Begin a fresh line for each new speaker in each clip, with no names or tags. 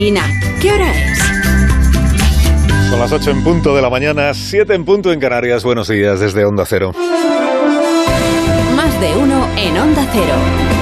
¿Qué hora es?
Son las 8 en punto de la mañana, 7 en punto en Canarias. Buenos días desde Onda Cero.
Más de uno en Onda Cero.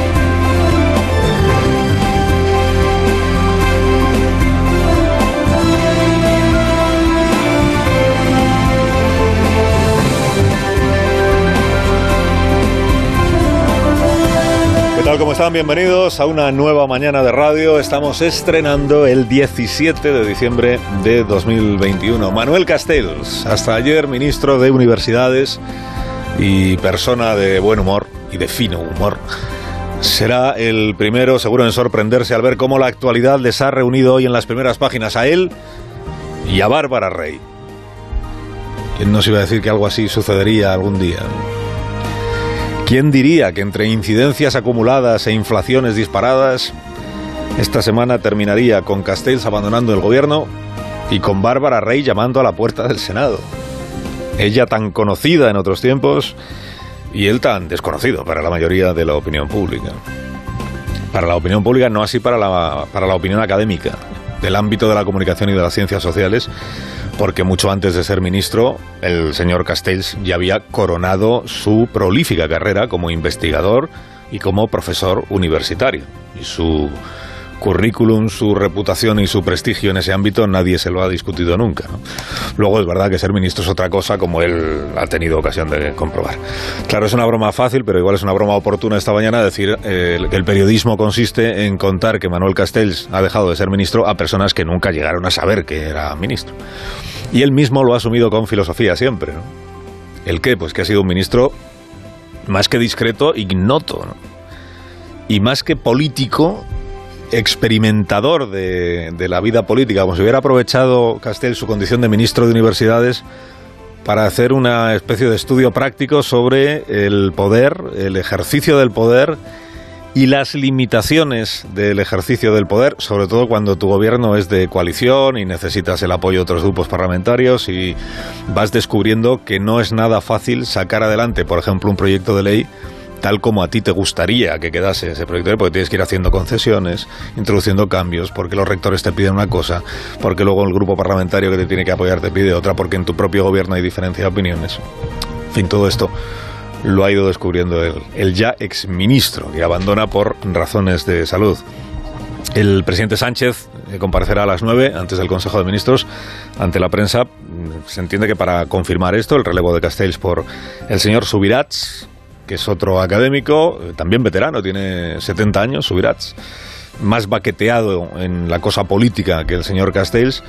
¿Qué tal? ¿Cómo están? Bienvenidos a una nueva mañana de radio. Estamos estrenando el 17 de diciembre de 2021. Manuel Castells, hasta ayer ministro de Universidades y persona de buen humor y de fino humor, será el primero seguro en sorprenderse al ver cómo la actualidad les ha reunido hoy en las primeras páginas a él y a Bárbara Rey. ¿Quién nos iba a decir que algo así sucedería algún día? ¿Quién diría que entre incidencias acumuladas e inflaciones disparadas, esta semana terminaría con Castells abandonando el gobierno y con Bárbara Rey llamando a la puerta del Senado? Ella tan conocida en otros tiempos y él tan desconocido para la mayoría de la opinión pública. Para la opinión pública, no así para la opinión académica, del ámbito de la comunicación y de las ciencias sociales, porque mucho antes de ser ministro, el señor Castells ya había coronado su prolífica carrera como investigador y como profesor universitario. Y su currículum, su reputación y su prestigio en ese ámbito nadie se lo ha discutido nunca, ¿no? Luego es verdad que ser ministro es otra cosa, como él ha tenido ocasión de comprobar. Claro, es una broma fácil, pero igual es una broma oportuna esta mañana decir que el periodismo consiste en contar que Manuel Castells ha dejado de ser ministro a personas que nunca llegaron a saber que era ministro. Y él mismo lo ha asumido con filosofía siempre, ¿no? ¿El qué? Pues que ha sido un ministro más que discreto, ignoto, ¿no? Y más que político, experimentador de la vida política, como si hubiera aprovechado Castells su condición de ministro de Universidades para hacer una especie de estudio práctico sobre el poder, el ejercicio del poder y las limitaciones del ejercicio del poder, sobre todo cuando tu gobierno es de coalición y necesitas el apoyo de otros grupos parlamentarios y vas descubriendo que no es nada fácil sacar adelante, por ejemplo, un proyecto de ley tal como a ti te gustaría que quedase ese proyecto de ley, porque tienes que ir haciendo concesiones, introduciendo cambios, porque los rectores te piden una cosa, porque luego el grupo parlamentario que te tiene que apoyar te pide otra, porque en tu propio gobierno hay diferencia de opiniones. En fin, todo esto lo ha ido descubriendo el ya exministro, que abandona por razones de salud. El presidente Sánchez comparecerá a las 9 antes del Consejo de Ministros ante la prensa. Se entiende que para confirmar esto, el relevo de Castells por el señor Subirats, que es otro académico, también veterano, tiene 70 años, Subirats, más baqueteado en la cosa política que el señor Castells,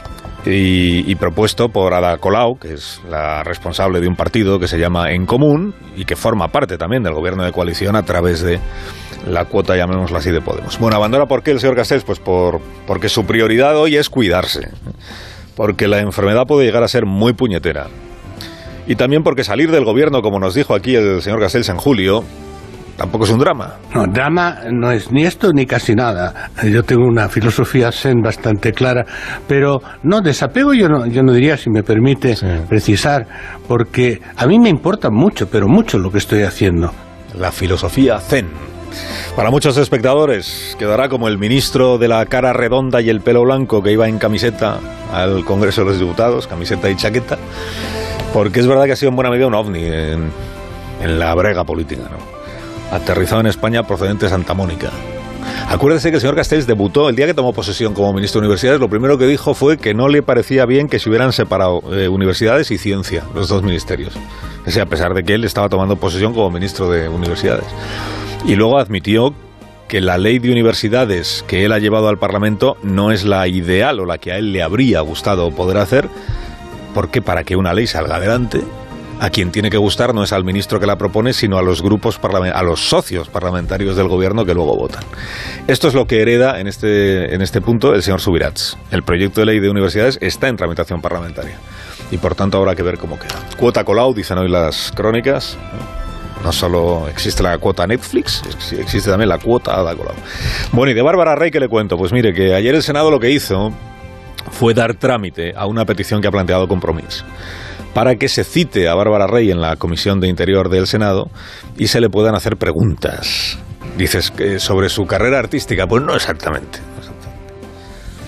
y propuesto por Ada Colau, que es la responsable de un partido que se llama En Común y que forma parte también del gobierno de coalición a través de la cuota, llamémosla así, de Podemos. Bueno, abandona ¿por qué el señor Castells? Pues porque su prioridad hoy es cuidarse, porque la enfermedad puede llegar a ser muy puñetera. Y también porque salir del gobierno, como nos dijo aquí el señor Castells en julio, tampoco es un drama.
No, drama no es ni esto ni casi nada. Yo tengo una filosofía zen bastante clara, pero no, desapego yo no diría, si me permite precisar, porque a mí me importa mucho, pero mucho lo que estoy haciendo.
La filosofía zen. Para muchos espectadores quedará como el ministro de la cara redonda y el pelo blanco que iba en camiseta al Congreso de los Diputados, camiseta y chaqueta, porque es verdad que ha sido en buena medida un ovni en la brega política, ¿no? Aterrizado en España procedente de Santa Mónica. Acuérdese que el señor Castells debutó el día que tomó posesión como ministro de Universidades. Lo primero que dijo fue que no le parecía bien que se hubieran separado universidades y ciencia, los dos ministerios. O sea, a pesar de que él estaba tomando posesión como ministro de Universidades. Y luego admitió que la ley de universidades que él ha llevado al Parlamento no es la ideal o la que a él le habría gustado poder hacer, porque para que una ley salga adelante, a quien tiene que gustar no es al ministro que la propone, sino a los grupos a los socios parlamentarios del gobierno que luego votan. Esto es lo que hereda en este punto el señor Subirats. El proyecto de ley de universidades está en tramitación parlamentaria y por tanto habrá que ver cómo queda. Cuota Colau, dicen hoy las crónicas. No solo existe la cuota Netflix, existe también la cuota Ada Colau. Bueno, y de Bárbara Rey, ¿qué le cuento? Pues mire, que ayer el Senado lo que hizo fue dar trámite a una petición que ha planteado Compromís para que se cite a Bárbara Rey en la Comisión de Interior del Senado y se le puedan hacer preguntas. Dices que sobre su carrera artística, pues no exactamente.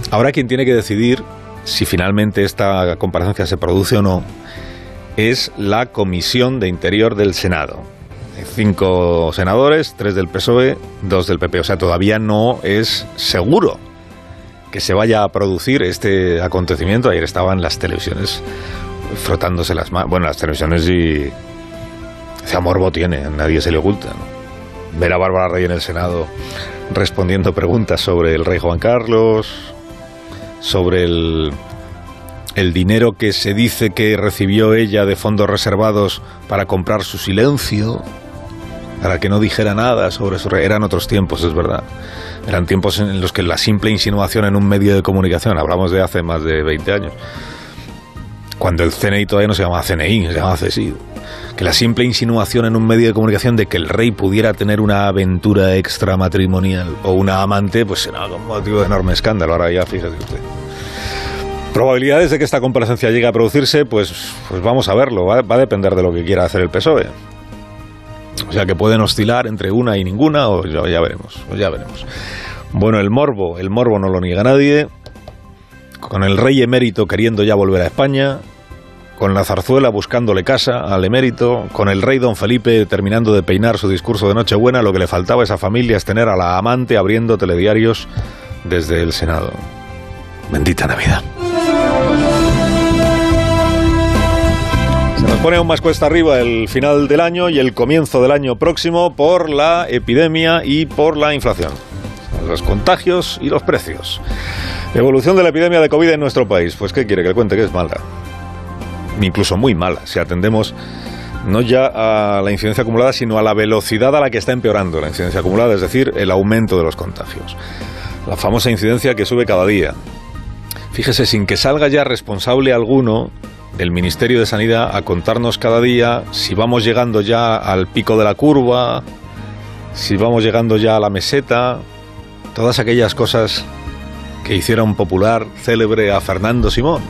Ahora quien tiene que decidir si finalmente esta comparecencia se produce o no es la Comisión de Interior del Senado. 5 senadores, 3 del PSOE, 2 del PP. O sea, todavía no es seguro que se vaya a producir este acontecimiento. Ayer estaban las televisiones frotándose las manos. Bueno, las televisiones y... ese morbo tiene, a nadie se le oculta, ¿no? Ver a Bárbara Rey en el Senado respondiendo preguntas sobre el rey Juan Carlos, sobre el dinero que se dice que recibió ella de fondos reservados para comprar su silencio, para que no dijera nada sobre eso. Eran otros tiempos, es verdad. Eran tiempos en los que la simple insinuación en un medio de comunicación, hablamos de hace más de 20 años, cuando el CNI todavía no se llamaba CNI, se llamaba CSID, que la simple insinuación en un medio de comunicación de que el rey pudiera tener una aventura extramatrimonial o una amante, pues era un motivo de enorme escándalo. Ahora ya, fíjese usted. Probabilidades de que esta comparecencia llegue a producirse, pues vamos a verlo, va a depender de lo que quiera hacer el PSOE. O sea que pueden oscilar entre una y ninguna, o ya veremos. Bueno, el morbo no lo niega nadie, con el rey emérito queriendo ya volver a España, con la zarzuela buscándole casa al emérito, con el rey don Felipe terminando de peinar su discurso de Nochebuena. Lo que le faltaba a esa familia es tener a la amante abriendo telediarios desde el Senado. Bendita Navidad. Se nos pone aún más cuesta arriba el final del año y el comienzo del año próximo por la epidemia y por la inflación. Los contagios y los precios. Evolución de la epidemia de COVID en nuestro país. Pues ¿qué quiere que le cuente? Que es mala. Incluso muy mala, si atendemos no ya a la incidencia acumulada, sino a la velocidad a la que está empeorando la incidencia acumulada, es decir, el aumento de los contagios. La famosa incidencia que sube cada día. Fíjese, sin que salga ya responsable alguno del Ministerio de Sanidad a contarnos cada día si vamos llegando ya al pico de la curva, si vamos llegando ya a la meseta, todas aquellas cosas que hicieron popular, célebre a Fernando Simón.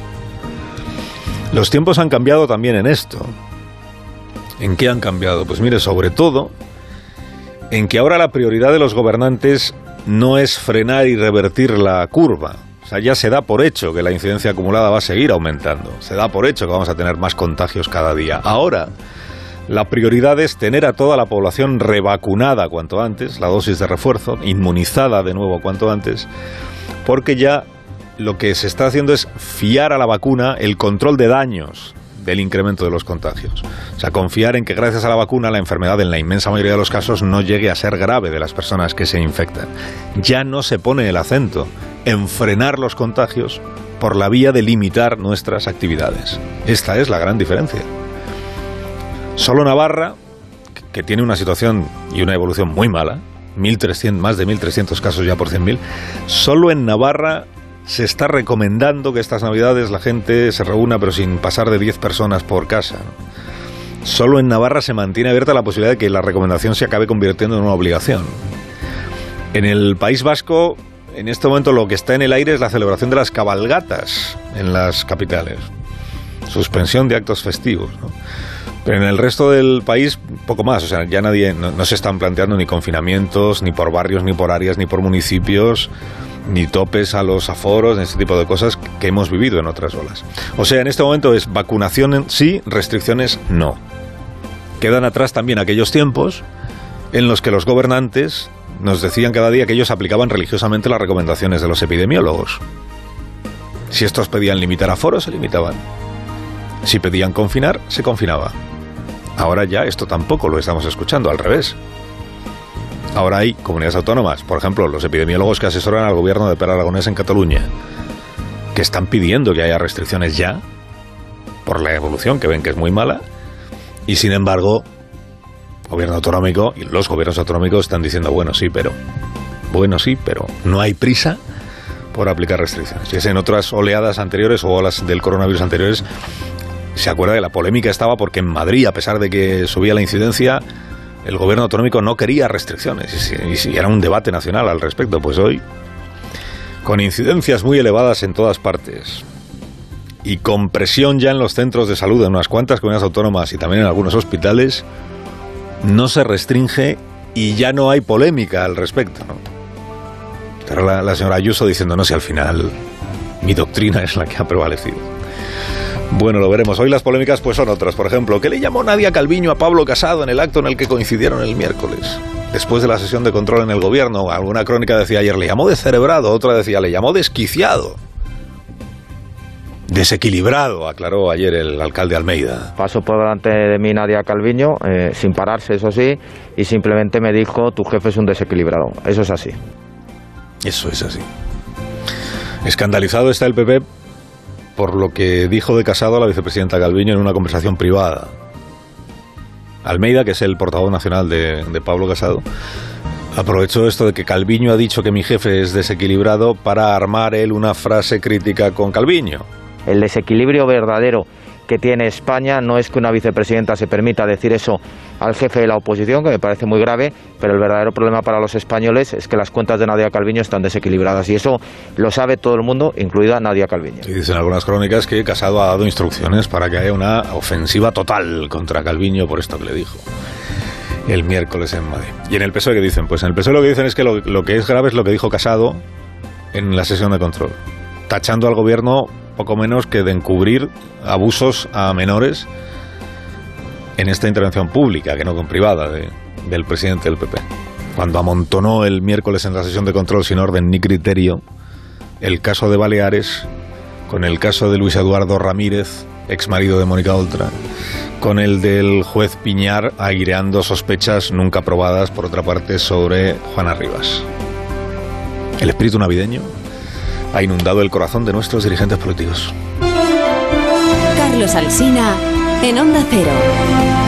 Los tiempos han cambiado también en esto. ¿En qué han cambiado? Pues mire, sobre todo en que ahora la prioridad de los gobernantes no es frenar y revertir la curva. O sea, ya se da por hecho que la incidencia acumulada va a seguir aumentando. Se da por hecho que vamos a tener más contagios cada día. Ahora, la prioridad es tener a toda la población revacunada cuanto antes, la dosis de refuerzo, inmunizada de nuevo cuanto antes, porque ya lo que se está haciendo es fiar a la vacuna el control de daños del incremento de los contagios. O sea, confiar en que gracias a la vacuna la enfermedad en la inmensa mayoría de los casos no llegue a ser grave de las personas que se infectan. Ya no se pone el acento en frenar los contagios por la vía de limitar nuestras actividades. Esta es la gran diferencia. Solo Navarra, que tiene una situación y una evolución muy mala, más de 1.300 casos ya por 100.000, solo en Navarra se está recomendando que estas Navidades la gente se reúna, pero sin pasar de 10 personas por casa. Solo en Navarra se mantiene abierta la posibilidad de que la recomendación se acabe convirtiendo en una obligación. En el País Vasco, en este momento lo que está en el aire es la celebración de las cabalgatas en las capitales. Suspensión de actos festivos, ¿no? Pero en el resto del país, poco más. O sea, ya no se están planteando ni confinamientos, ni por barrios, ni por áreas, ni por municipios, ni topes a los aforos, ni este tipo de cosas que hemos vivido en otras olas. O sea, en este momento es vacunación sí, restricciones no. Quedan atrás también aquellos tiempos en los que los gobernantes nos decían cada día que ellos aplicaban religiosamente las recomendaciones de los epidemiólogos. Si estos pedían limitar aforos, se limitaban. Si pedían confinar, se confinaba. Ahora ya esto tampoco lo estamos escuchando, al revés. Ahora hay comunidades autónomas, por ejemplo, los epidemiólogos que asesoran al gobierno de Pere Aragonés en Cataluña, que están pidiendo que haya restricciones ya, por la evolución que ven que es muy mala, y sin embargo, gobierno autonómico y los gobiernos autonómicos están diciendo, bueno sí, pero no hay prisa por aplicar restricciones. Y es en otras oleadas anteriores o olas del coronavirus anteriores, se acuerda que la polémica estaba porque en Madrid, a pesar de que subía la incidencia, el gobierno autonómico no quería restricciones y era un debate nacional al respecto. Pues hoy, con incidencias muy elevadas en todas partes y con presión ya en los centros de salud de unas cuantas comunidades autónomas y también en algunos hospitales, no se restringe y ya no hay polémica al respecto, ¿no? Estará la señora Ayuso diciendo, no, si al final mi doctrina es la que ha prevalecido. Bueno, lo veremos. Hoy las polémicas pues son otras. Por ejemplo, ¿qué le llamó Nadia Calviño a Pablo Casado en el acto en el que coincidieron el miércoles? Después de la sesión de control en el gobierno, alguna crónica decía ayer, le llamó descerebrado, otra decía, le llamó desquiciado. Desequilibrado, aclaró ayer el alcalde Almeida.
Pasó por delante de mí Nadia Calviño, sin pararse, eso sí, y simplemente me dijo, tu jefe es un desequilibrado. Eso es así.
Eso es así. Escandalizado está el PP por lo que dijo de Casado a la vicepresidenta Calviño en una conversación privada. Almeida, que es el portavoz nacional de Pablo Casado, aprovechó esto de que Calviño ha dicho que mi jefe es desequilibrado para armar él una frase crítica con Calviño.
El desequilibrio verdadero que tiene España no es que una vicepresidenta se permita decir eso al jefe de la oposición, que me parece muy grave, pero el verdadero problema para los españoles es que las cuentas de Nadia Calviño están desequilibradas y eso lo sabe todo el mundo, incluida Nadia Calviño.
Y dicen algunas crónicas que Casado ha dado instrucciones para que haya una ofensiva total contra Calviño por esto que le dijo el miércoles en Madrid. ¿Y en el PSOE qué dicen? Pues en el PSOE lo que dicen es que lo que es grave es lo que dijo Casado en la sesión de control, tachando al gobierno poco menos que de encubrir abusos a menores en esta intervención pública, que no con privada, del presidente del PP. Cuando amontonó el miércoles en la sesión de control sin orden ni criterio el caso de Baleares con el caso de Luis Eduardo Ramírez, ex marido de Mónica Oltra, con el del juez Piñar aireando sospechas nunca probadas, por otra parte, sobre Juana Rivas. El espíritu navideño ha inundado el corazón de nuestros dirigentes políticos.
Carlos Alsina, en Onda Cero.